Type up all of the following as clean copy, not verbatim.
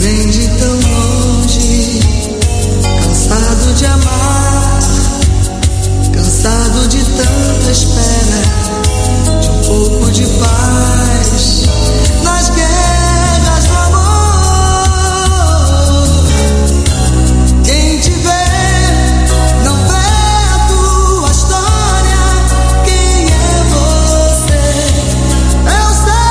vem de tão longe, cansado de amar, cansado de tanta espera, de um pouco de paz nas guerras do amor. Quem te vê não vê a tua história. Quem é você? Eu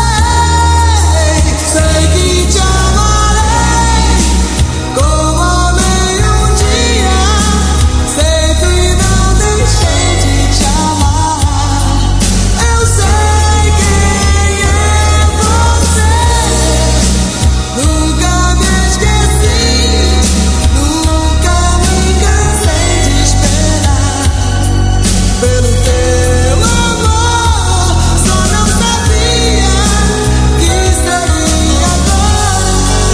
sei que te amarei como amei um dia. Sei que não deixei de te amar. Eu sei quem é você. Nunca me esqueci, nunca me cansei de esperar pelo teu amor. Só não sabia que seria agora.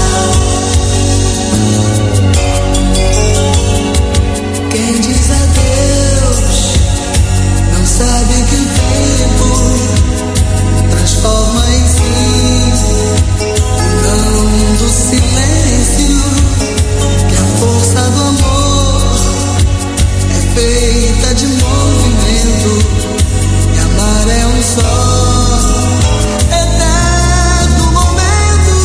Quem diz adeus não sabe que o tempo transforma em sim o não do silêncio, que a força do amor é feita de movimento, e amar é um só eterno momento.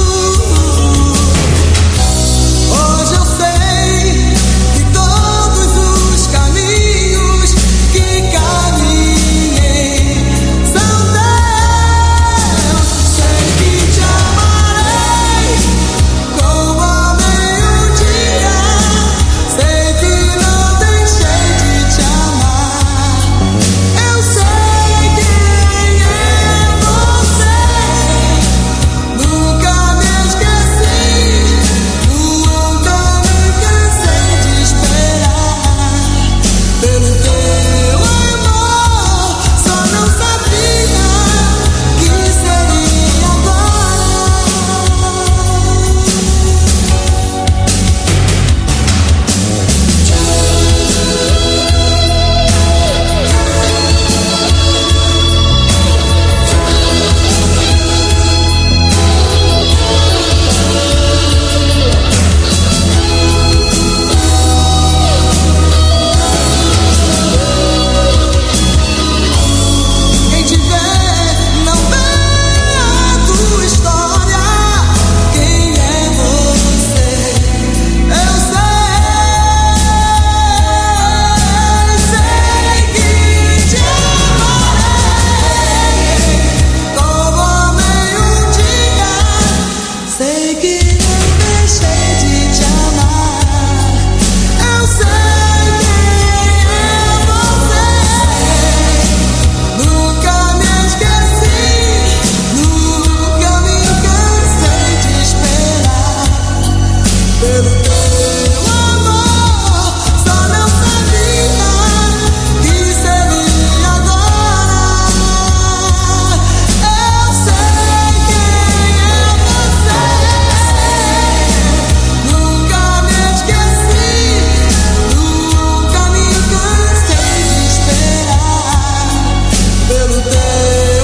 Hoje eu sei que todos os caminhos que caminhei são teus. Sei que te amarei como amei um dia. Sei que não deixei de te amar. Eu sei quem é você. Nunca me esqueci, nunca me cansei de esperar pelo teu amor. Só não sabia que seria agora. Quem te vê não vê a tua história. Quem é você? Eu sei que te amarei como amei um dia. Sei que não deixei de te amar. Eu sei quem é você. Nunca me esqueci, nunca me cansei de esperar pelo teu amor. Só não sabia que seria agora. Eu sei quem é você. Nunca me esqueci, nunca me cansei de esperar pelo teu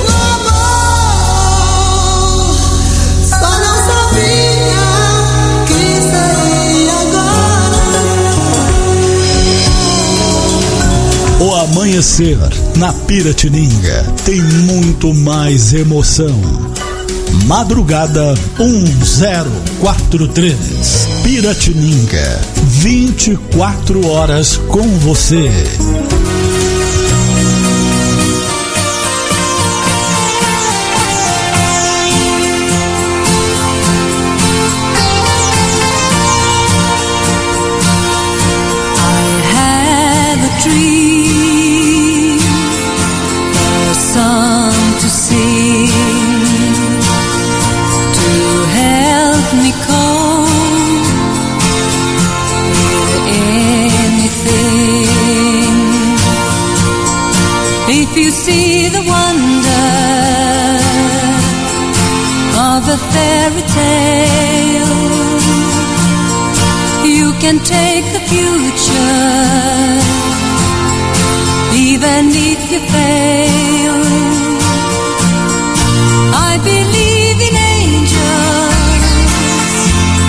amor. Só não sabia que seria agora. O amanhecer na Piratininga tem muito mais emoção. Madrugada 1043. Piratininga, 24 horas com você. I have a dream, a song to sing, to help me cope with anything. If you see the wonder of a fairy tale, you can take the future, even if you fail. I believe in angels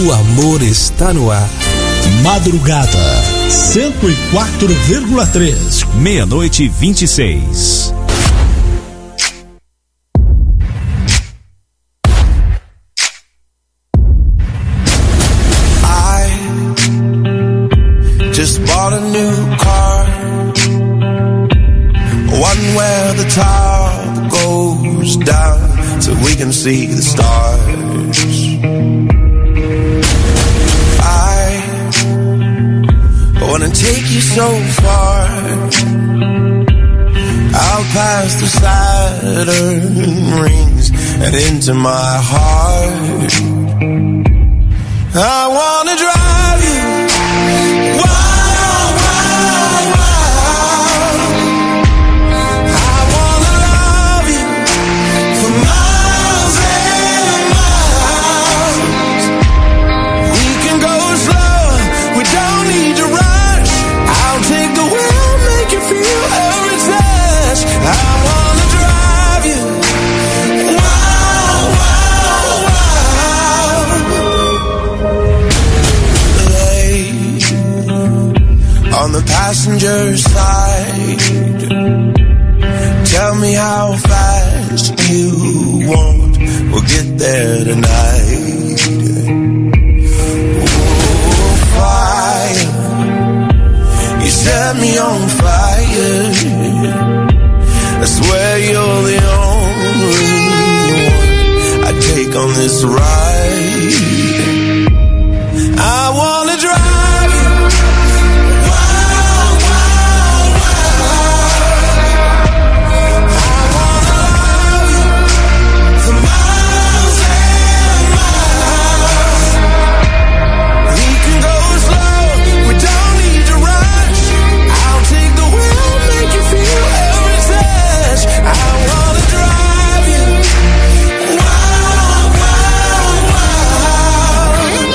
O amor está no ar. Madrugada 104,3. 00:26. Just bought a new car, one where the top goes down so we can see the stars. I wanna take you so far, out past the Saturn rings and into my heart. I wanna drive you wild, wild, wild. I wanna love you for miles and miles. We can go slow, we don't need to rush. I'll take the wheel, make you feel every touch. I wanna drive you wild, wild, wild. On the passenger side, tell me how fast you want, we'll get there tonight. Oh, fire, you set me on fire. I swear you're the only one I take on this ride. I wanna drive you wild, wild, wild. I wanna love you for miles and miles. We can go slow, we don't need to rush. I'll take the wheel, make you feel every touch. I wanna drive you wild, wild, wild.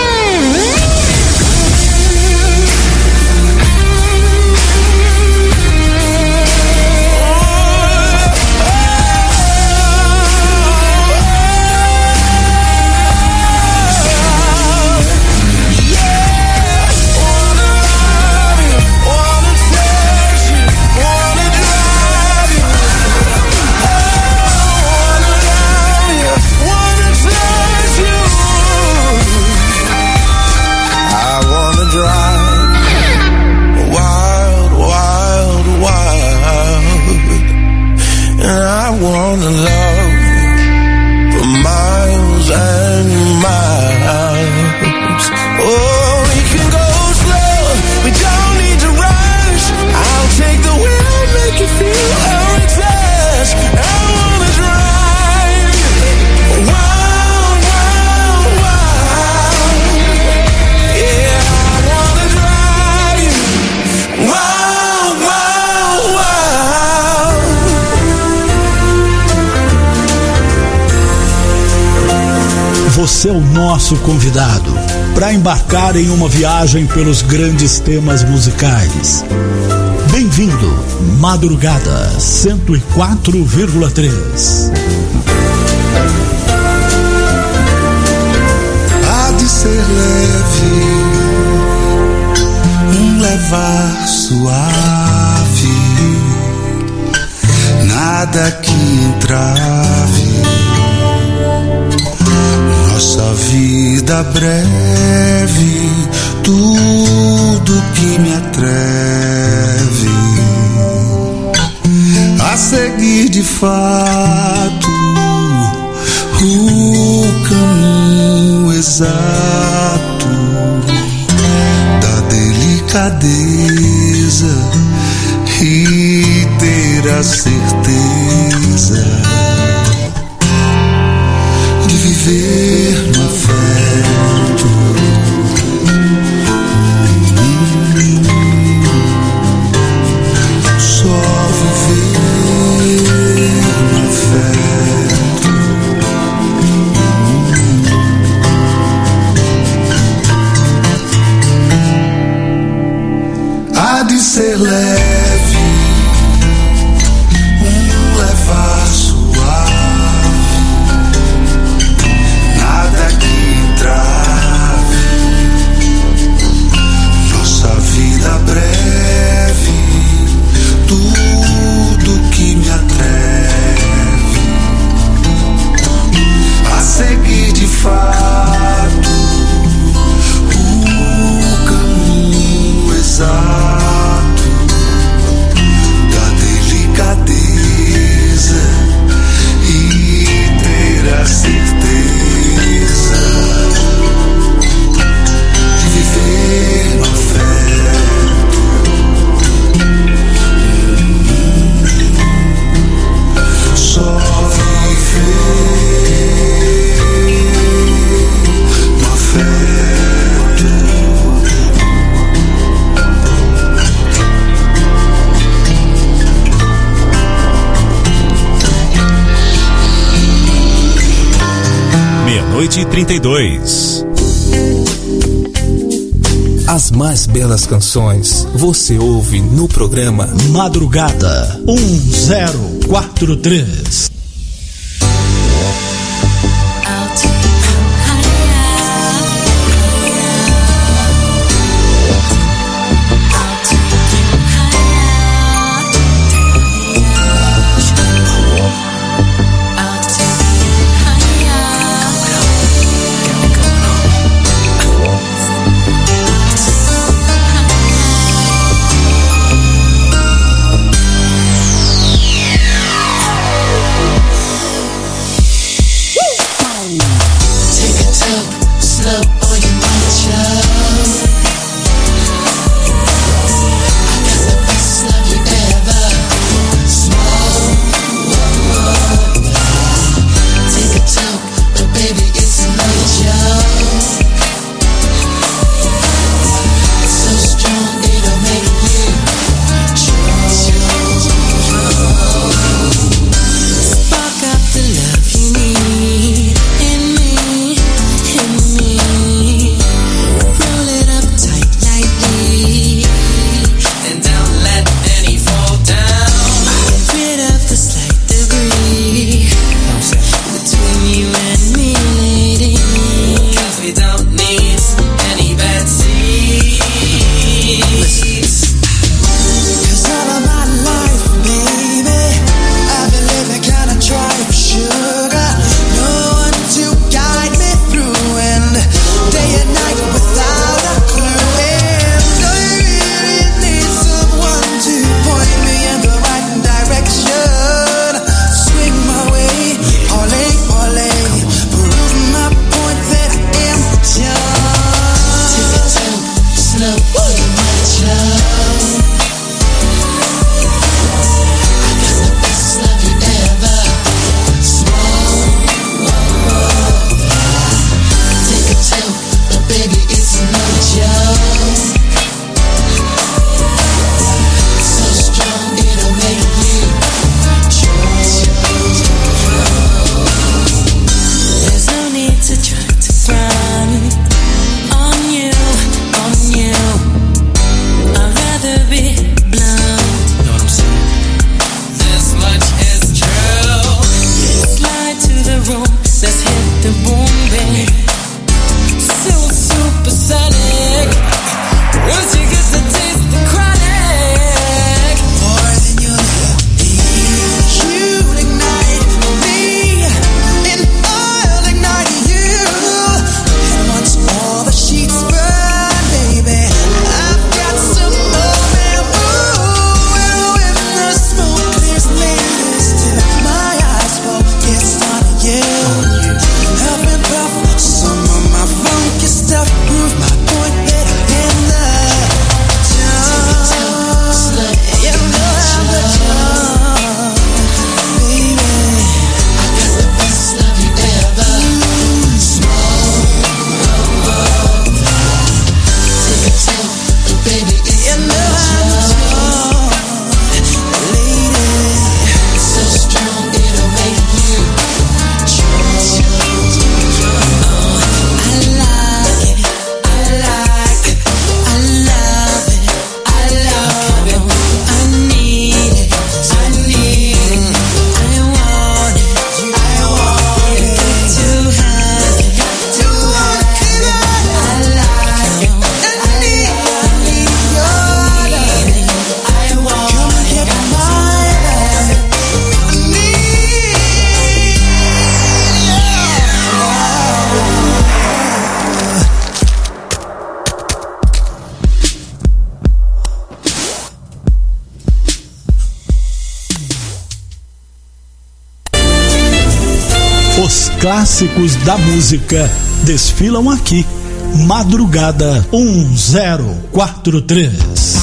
Wanna love for miles and miles. Oh, we can go slow, we don't need to rush. I'll take the wheel, make you feel every touch. I wanna drive wild, wild, wild. Yeah, I wanna drive you wild, wild, wild. Você é o nosso convidado para embarcar em uma viagem pelos grandes temas musicais. Bem-vindo, Madrugada 104,3. Há de ser leve, levar suave, nada que entrave nossa vida breve, tudo que me atreve a seguir de fato o caminho exato da delicadeza e ter a certeza de viver no afeto. Só viver no afeto. Há de ser leve, levar suave, meia-noite e 32. As mais belas canções você ouve no programa Madrugada 1043. Os clássicos da música desfilam aqui. Madrugada 1043.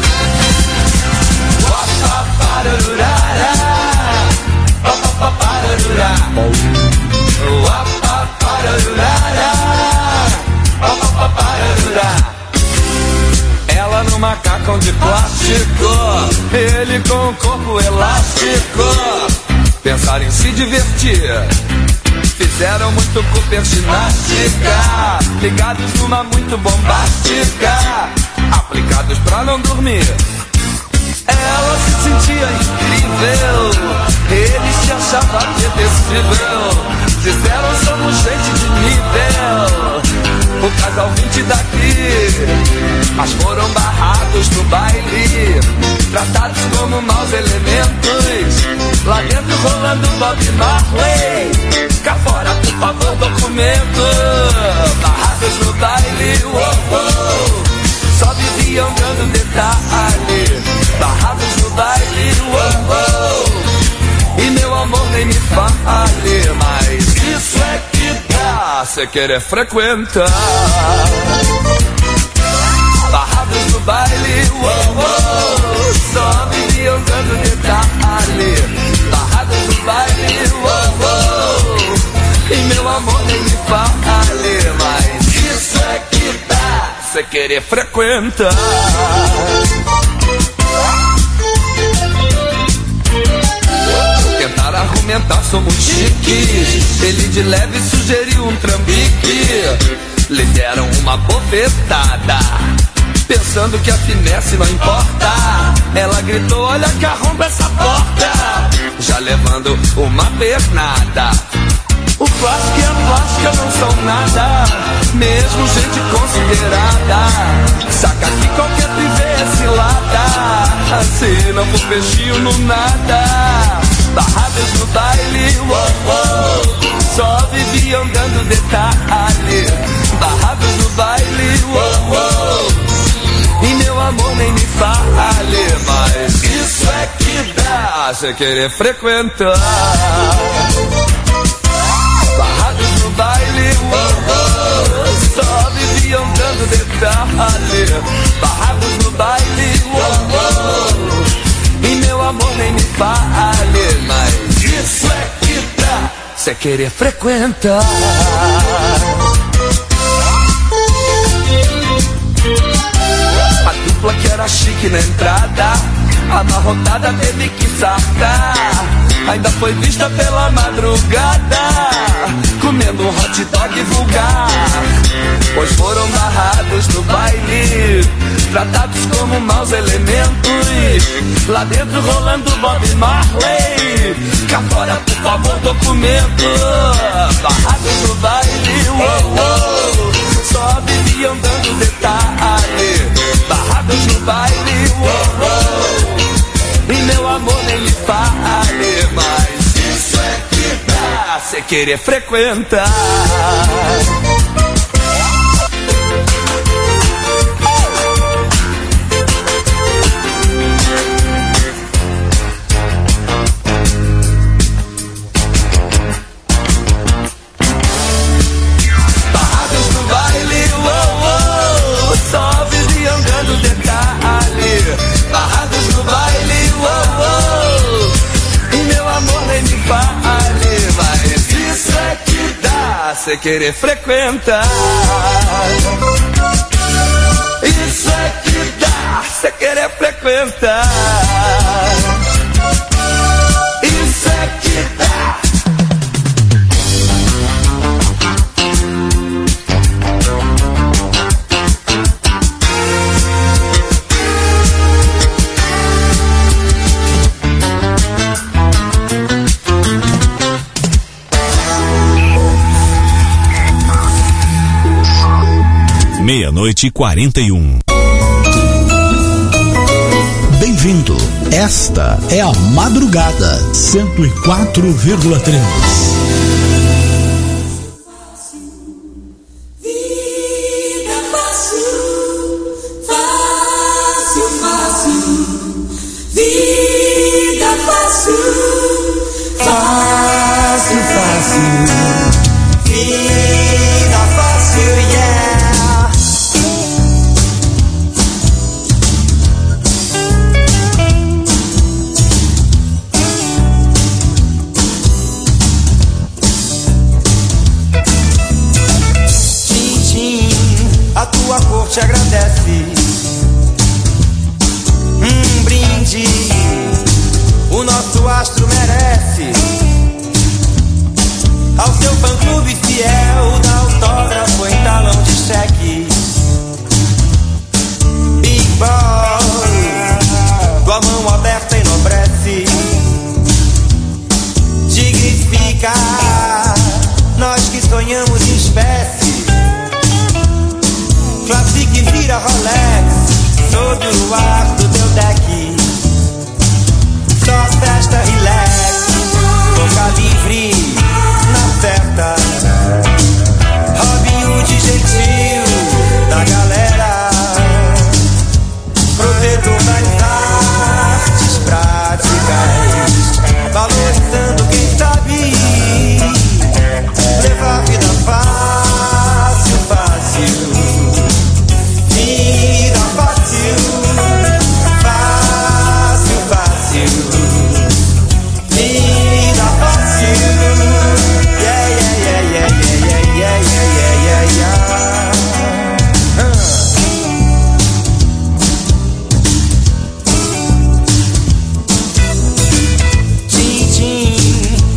Para plástico, ele com o corpo elástico. Pensaram em se divertir, fizeram muito Cooper ginástica, ligados numa muito bombástica, aplicados pra não dormir. Ela se sentia incrível, ele se achava apetecível. Disseram somos gente de nível, o casal 20 daqui. Mas foram barrados no baile, tratados como maus elementos. Lá dentro rolando Bob Marley, cá fora por favor documento. Barrados no baile, oh, oh. Só viviam dando detalhe, barrados no baile, oh, oh. E meu amor nem me fale, mas isso é que dá cê querer frequentar. Barrados no baile, oh, oh. Só viviam dando detalhe, barrados no baile, oh, oh. E meu amor nem me fale, mas isso é que dá cê querer frequentar. Tentaram argumentar, somos chiques. Ele de leve sugeriu um trambique. Lhe deram uma bofetada, pensando que a finesse não importa. Ela gritou, olha que arromba essa porta, já levando uma pernada. O plástico e a plástica não são nada, mesmo gente considerada. Saca que qualquer privê é cilada, se não for peixinho no nada. Barrados no baile, oh, oh. Só viviam dando detalhe. Barrados no baile, oh, oh. E meu amor nem me fale, mas isso é que dá cê querer frequentar. Barrados no baile, oh, oh. Só viviam dando detalhe. Barrados no baile, oh, oh. E meu amor nem me fale, mas isso é que dá cê querer frequentar. A dupla que era chique na entrada, amarrotada teve que sartar. Ainda foi vista pela madrugada, comendo um hot dog vulgar. Pois foram barrados no baile, tratados como maus elementos. Lá dentro rolando Bob Marley, cá fora por favor documento. Barrados no baile, oh, oh. Só viviam dando detalhe. Barrados no baile, oh, oh. E meu amor nem me fale, mas isso é que dá cê querer frequentar. Barrados no baile, oh, oh. Só viviam dando detalhe. Barrados no baile, oh, oh. E meu amor nem me fale, mas isso é que dá cê querer frequentar. Isso é que dá cê querer frequentar. Isso é que dá. Meia-noite e 41. Bem-vindo. Esta é a Madrugada 104,3. Te agradece.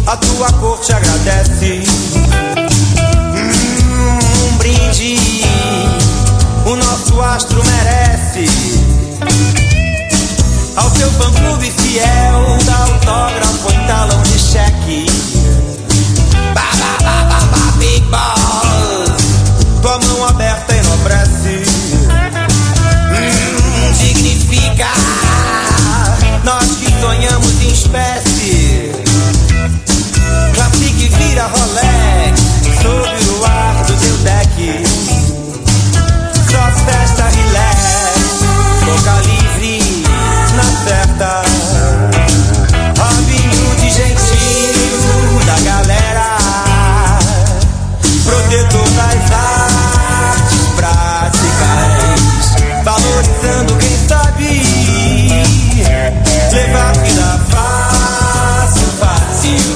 a tua cor te agradece. Um brinde, o nosso astro merece. Ao seu fã-clube fiel, dá autógrafo em talão de cheque. Ba, ba, ba, ba, ba, big boss, tua mão aberta enobrece. Significa nós que sonhamos em espécie. Classique vira Rolex sob o ar do teu deck. Só festa, relax, boca livre na certa. Robin Hood gentil da galera, protetor das artes práticas, valorizando quem sabe levar a vida fácil, fácil.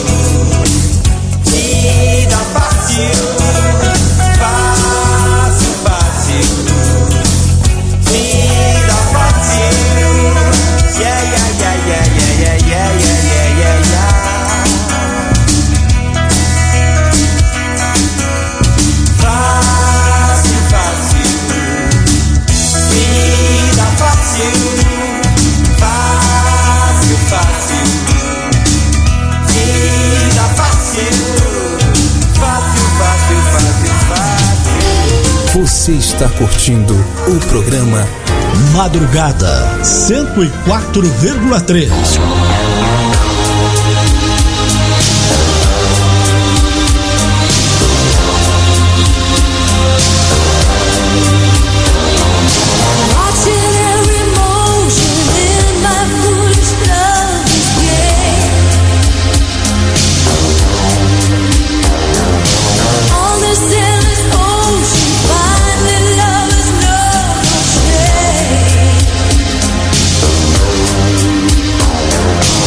Vida fácil, fácil, fácil. Vida fácil. Yeah, yeah, yeah, yeah, yeah, yeah, yeah, yeah, yeah, yeah. Fácil, fácil. Vida fácil. Fácil, fácil. Vida fácil. Fácil, fácil, fácil, fácil. Você está curtindo o programa Madrugada 104,3. Watching every motion in my foolish love game. On this endless ocean, finding lovers know no shame.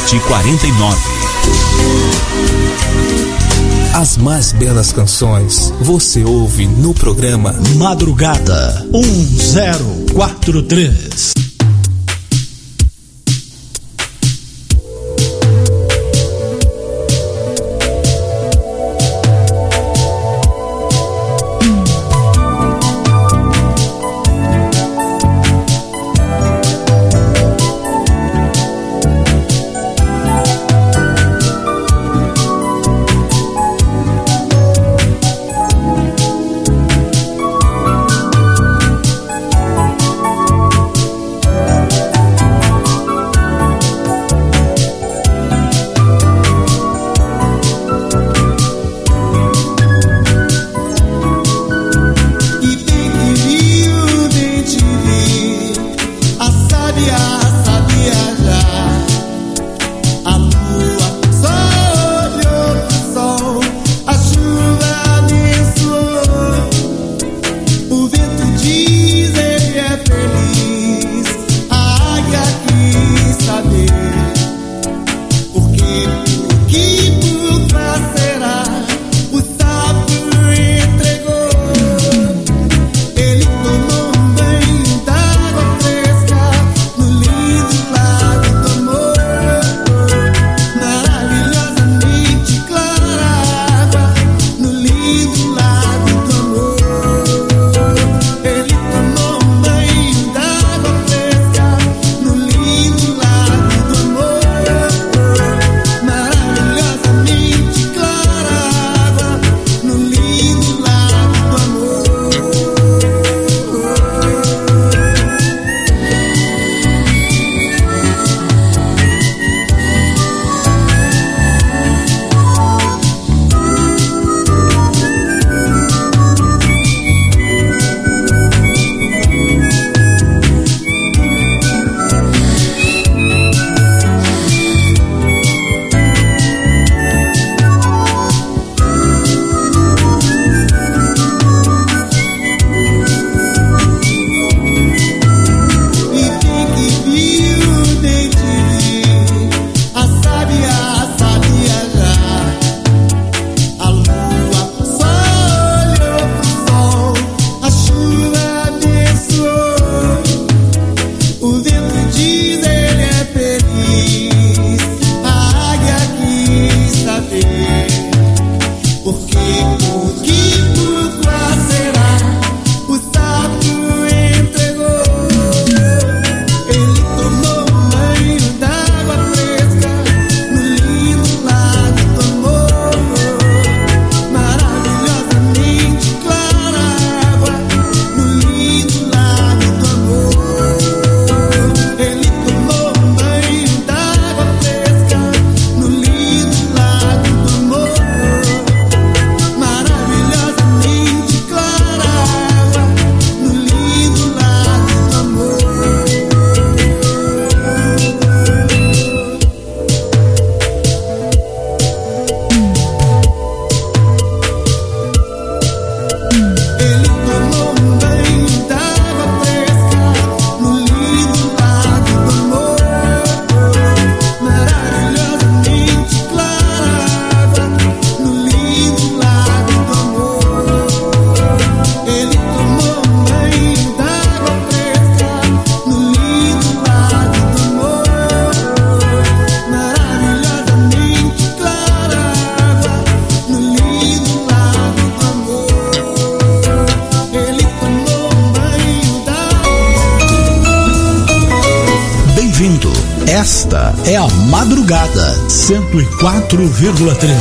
3749. As mais belas canções você ouve no programa Madrugada 1043. Esta é a Madrugada 104,3.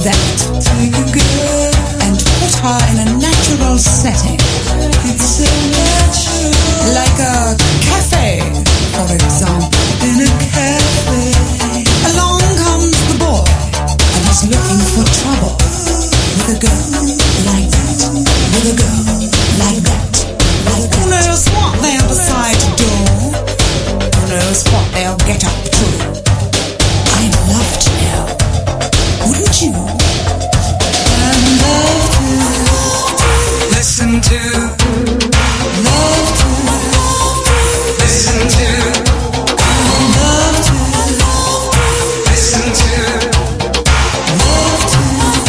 that. Take a girl and put her in a natural setting. It's so natural. Like a cafe, for example. In a cafe. Along comes the boy, and he's looking for trouble. With a girl like that. With a girl like that. Who knows what they'll decide to do? Who knows what they'll get up to? I'd love to know. Wouldn't you? I'd love to listen to. Love to listen to. Love to listen to. Love to.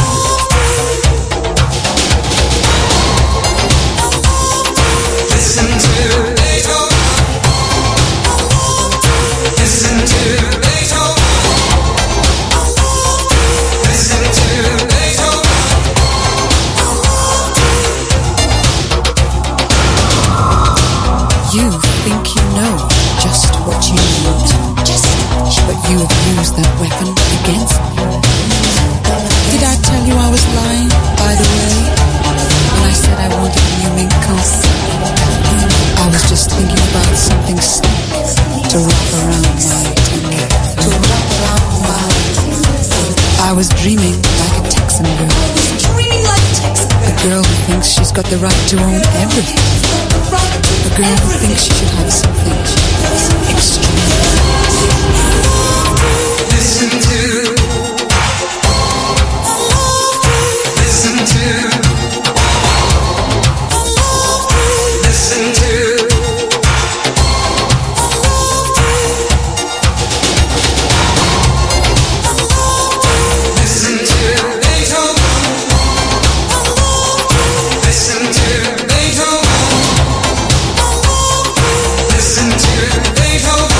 Listen to Beethoven. Listen to Beethoven. Listen to Beethoven. You think you know just what you need, but you have used that weapon against me. Did I tell you I was lying, by the way, when I said I wanted a new mink coat? I was just thinking about something sleek to wrap around my tongue. I was dreaming like a Texan girl. A girl who thinks she's got the right to own everything. A girl who thinks she should have something extreme. Listen to. Listen to. Listen to. Listen to Beethoven. Listen to Beethoven. Listen to Beethoven.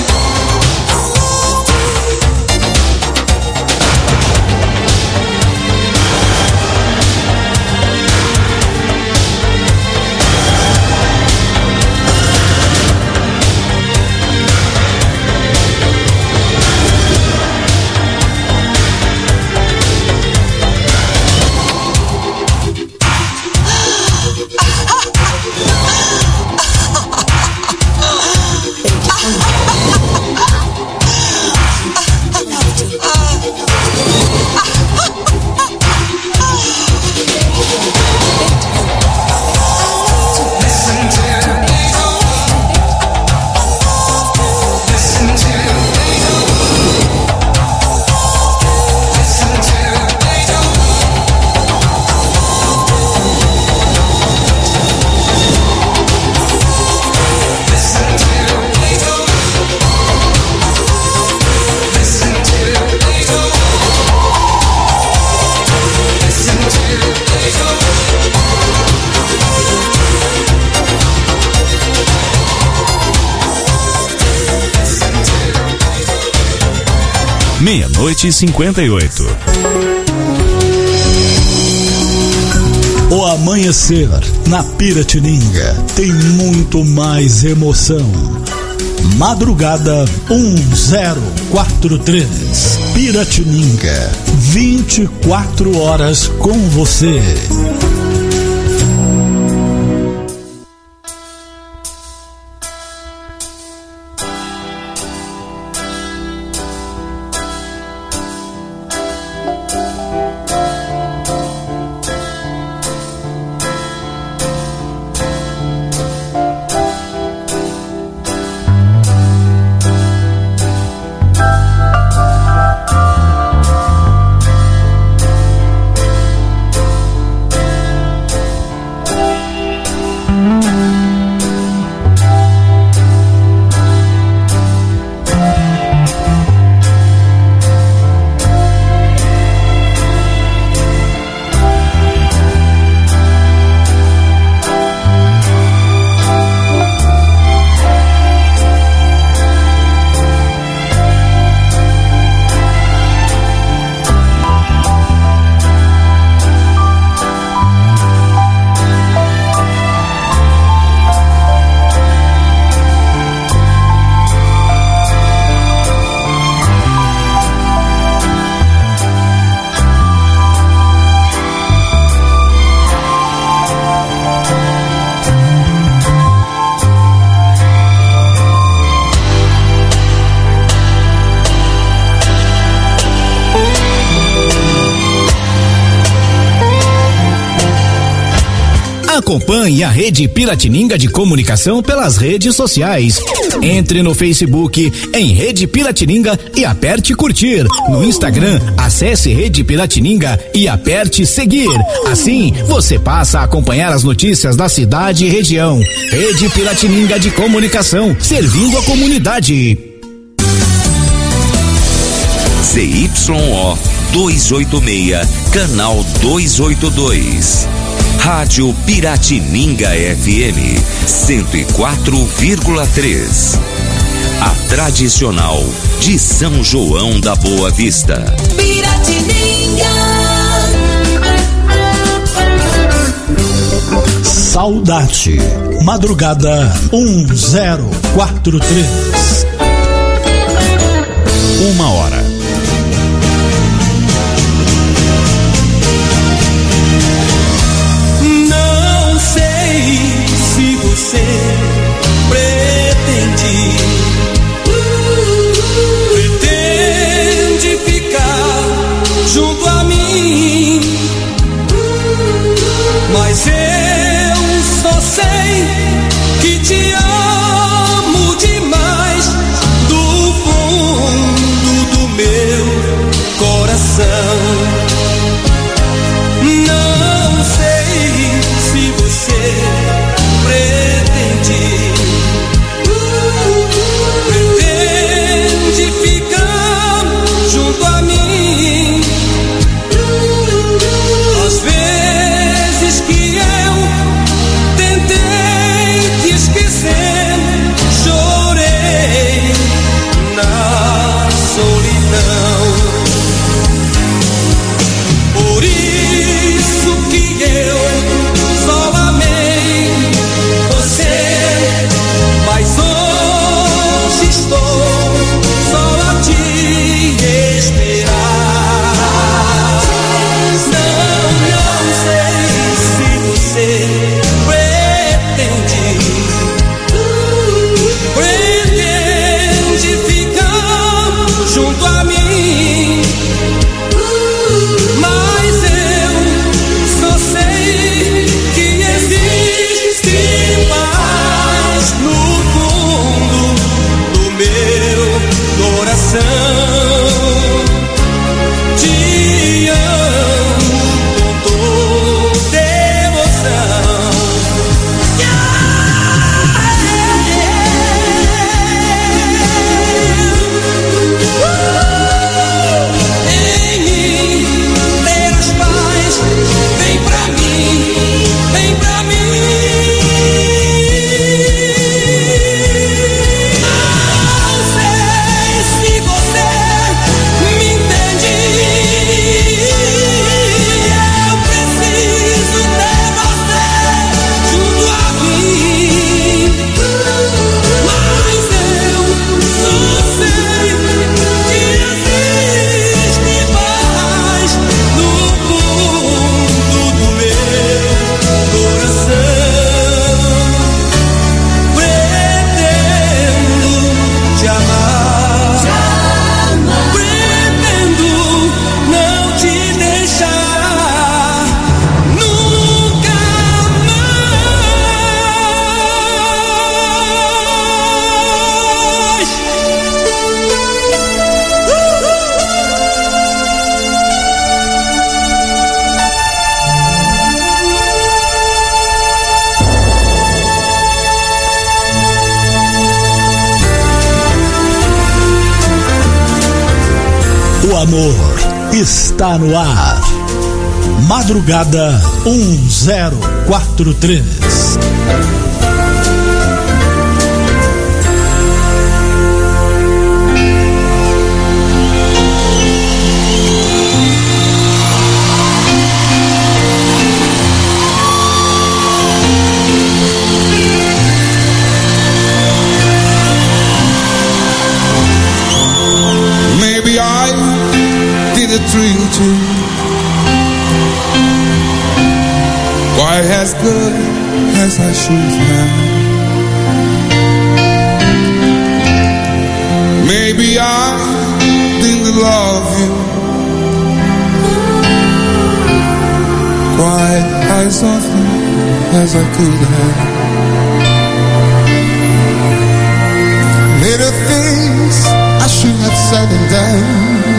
Meia-noite e 58. O amanhecer na Piratininga tem muito mais emoção. Madrugada 1043. Piratininga, 24 horas com você. Acompanhe a Rede Piratininga de Comunicação pelas redes sociais. Entre no Facebook em Rede Piratininga e aperte curtir. No Instagram, acesse Rede Piratininga e aperte seguir. Assim, você passa a acompanhar as notícias da cidade e região. Rede Piratininga de Comunicação, servindo a comunidade. ZYO 286, canal 282. Rádio Piratininga FM 104,3. A tradicional de São João da Boa Vista. Piratininga. Saudade. Madrugada 1043. 1h. Não sei se você pretende ficar junto a mim, mas eu só sei que te amo demais do fundo do meu coração. Não sei se você pretende ficar junto a mim. Às vezes que eu tentei te esquecer, chorei na solidão. Por isso que eu só amei você, mas hoje estou só a te esperar. Não sei se você pretende ficar junto a mim, mas eu só sei que existe paz no fundo do meu coração. Te amo com toda emoção. Em mim terás paz, vem pra mim, vem pra mim. Não sei se você me entende. Eu preciso ter você junto a mim, mas eu só sei que existe paz no fundo do meu coração. Pretendo te amar, pretendo não te deixar nunca mais. O amor está no ar. Madrugada 1043. Maybe I didn't treat you quite as good as I should have. Maybe I didn't love you quite as often as I could have. Little things I should have said and done,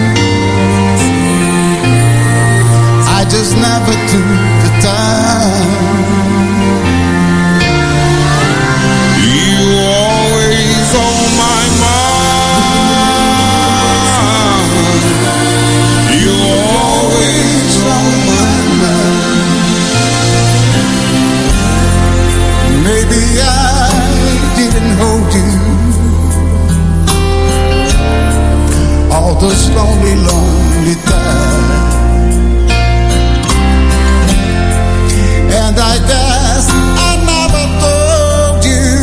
I just never took the time. You always on my mind. You always on my mind. Maybe I didn't hold you all those lonely, lonely times. And I guess I never told you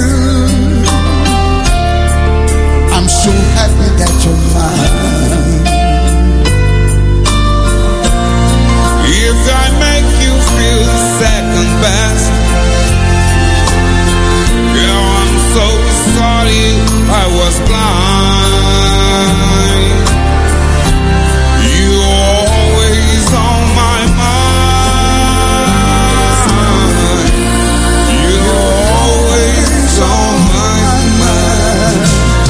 I'm so happy that you're mine. If I make you feel second best, yeah, I'm so sorry I was blind. You always on my mind. You always on my mind.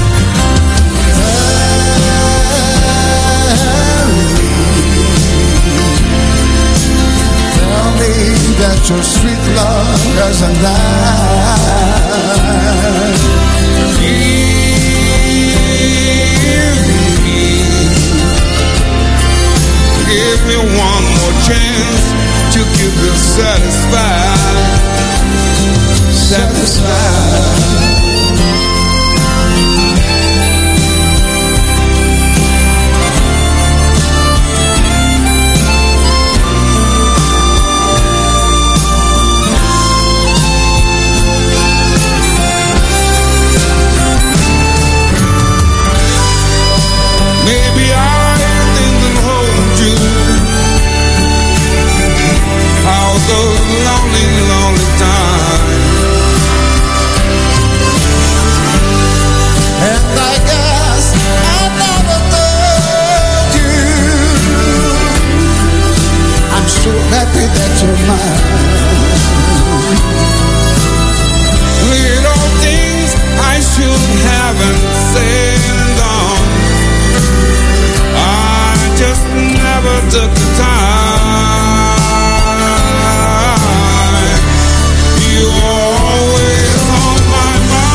Tell me that your sweet love doesn't die. Give me one more chance to keep you satisfied. Satisfied. Maybe I didn't hold you all those lonely, lonely times. And I guess I never told you I'm so happy that you're mine. Little things I should haven't said and done, I just never took the time. You always on my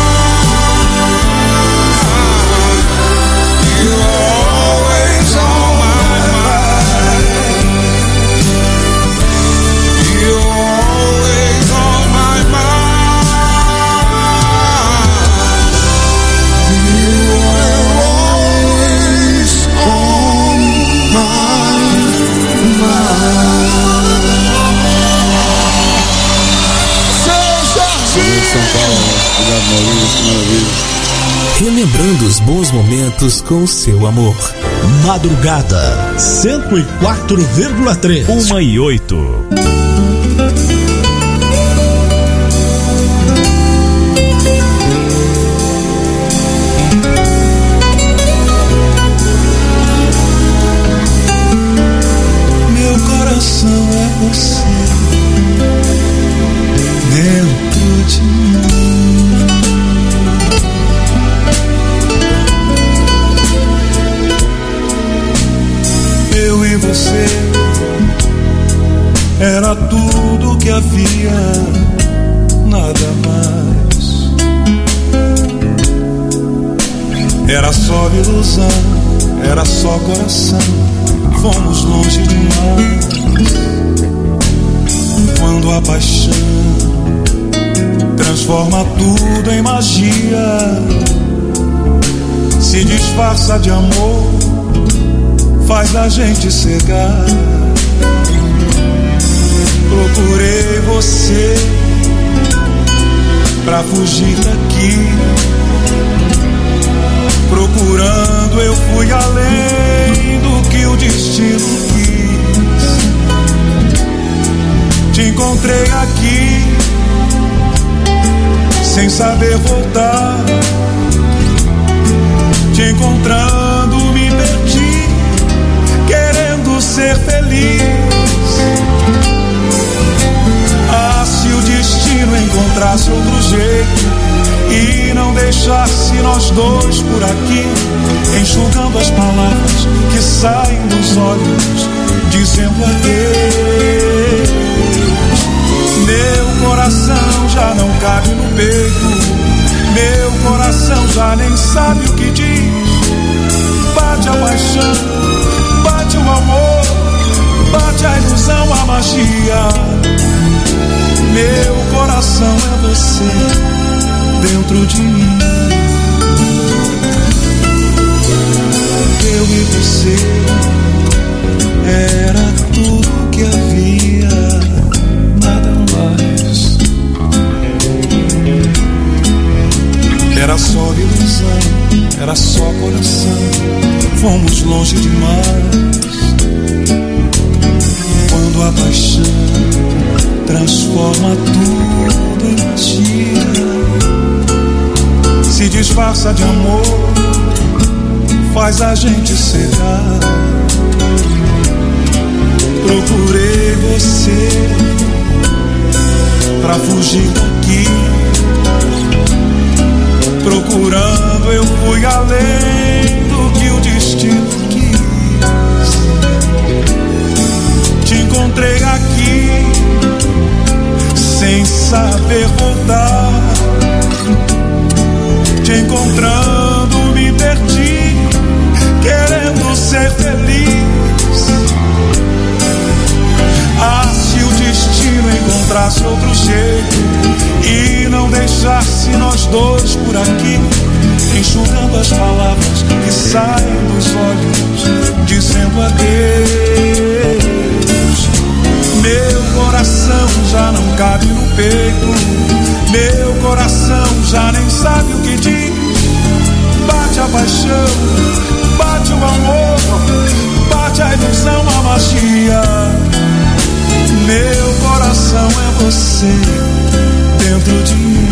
mind. You always on my mind. You always on my mind. You always on my São Paulo, obrigado Maurício, que maravilha. Relembrando os bons momentos com o seu amor. Madrugada 104,3 1:08. Meu coração é você dentro de mim. Eu e você era tudo que havia, nada mais. Era só ilusão, era só coração. Fomos longe demais. Quando a paixão transforma tudo em magia, se disfarça de amor, faz a gente cegar. Procurei você pra fugir daqui. Procurando eu fui além do que o destino quis. Te encontrei aqui sem saber voltar. Te encontrando me perdi, querendo ser feliz. Ah, se o destino destino encontrasse outro jeito e não deixasse nós dois por aqui, enxugando as palavras que saem dos olhos, dizendo adeus. Meu coração já não cabe no peito, meu coração já nem sabe o que diz. Bate a paixão, bate o amor, bate a ilusão, a magia. Meu coração é você dentro de mim. Eu e você era tudo que havia, nada mais. Era só ilusão, era só coração. Fomos longe demais. Quando a paixão transforma tudo em magia, se disfarça de amor, faz a gente cegar. Procurei você pra fugir daqui, procurando eu fui além do que o destino quis. Te encontrei aqui sem saber voltar. Te encontrando me perdi, querendo ser feliz. Ah, se o destino encontrasse outro jeito e não deixasse nós dois por aqui, enxugando as palavras que saem dos olhos, dizendo adeus. Meu coração já não cabe no peito, meu coração já nem sabe o que diz. Bate a paixão, bate o amor, bate a ilusão, a magia. Meu coração é você dentro de mim.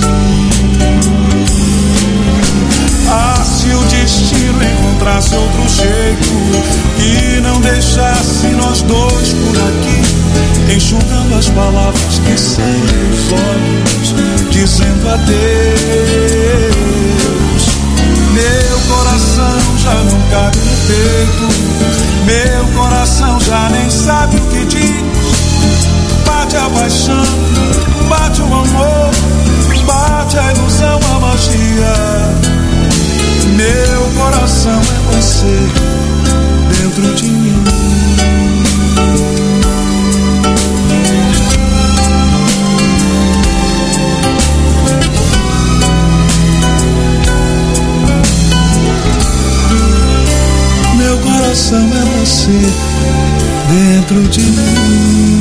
Ah, se o destino encontrasse outro jeito e não deixasse nós dois por aqui, enxugando as palavras que saem dos olhos, dizendo adeus. Meu coração já não cabe no peito, meu coração já nem sabe o que diz. Bate a paixão, bate o amor, bate a ilusão, a magia. Meu coração é você dentro de mim. Meu coração é você dentro de mim.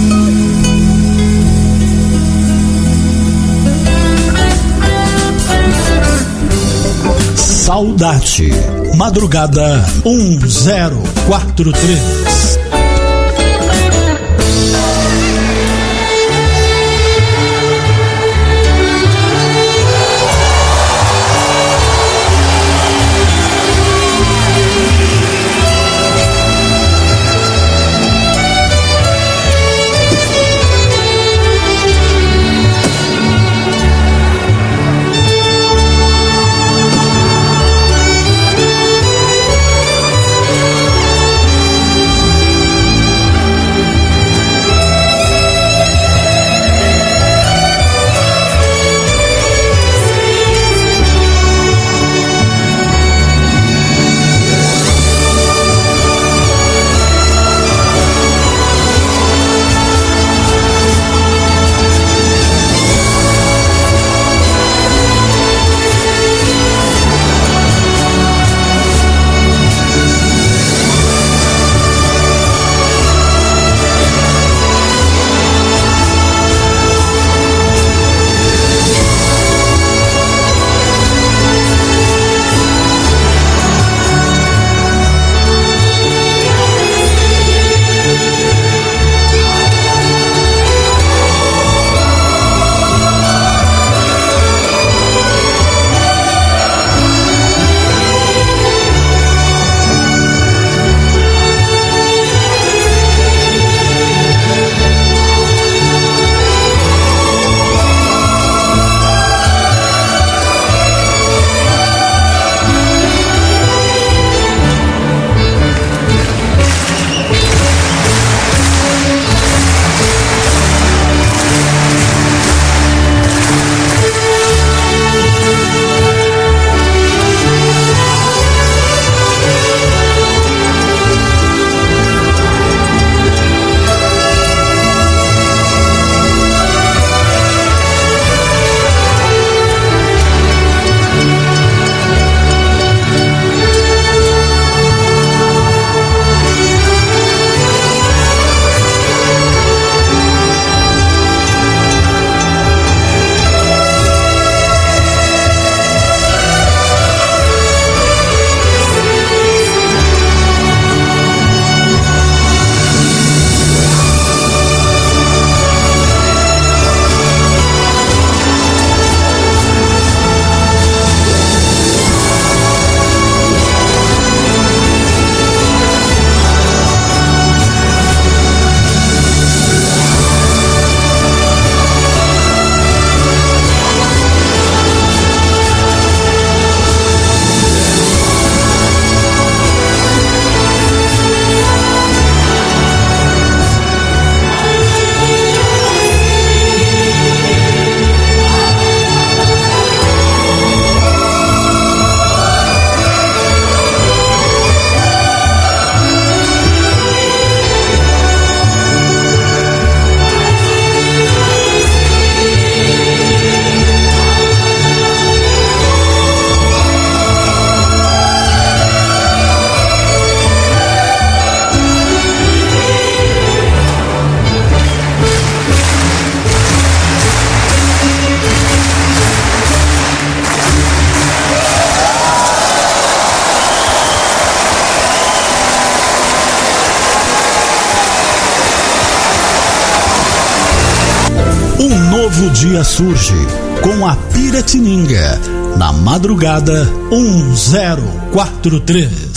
Saudade. Madrugada 1043. Um novo dia surge com a Piratininga, na madrugada 1043.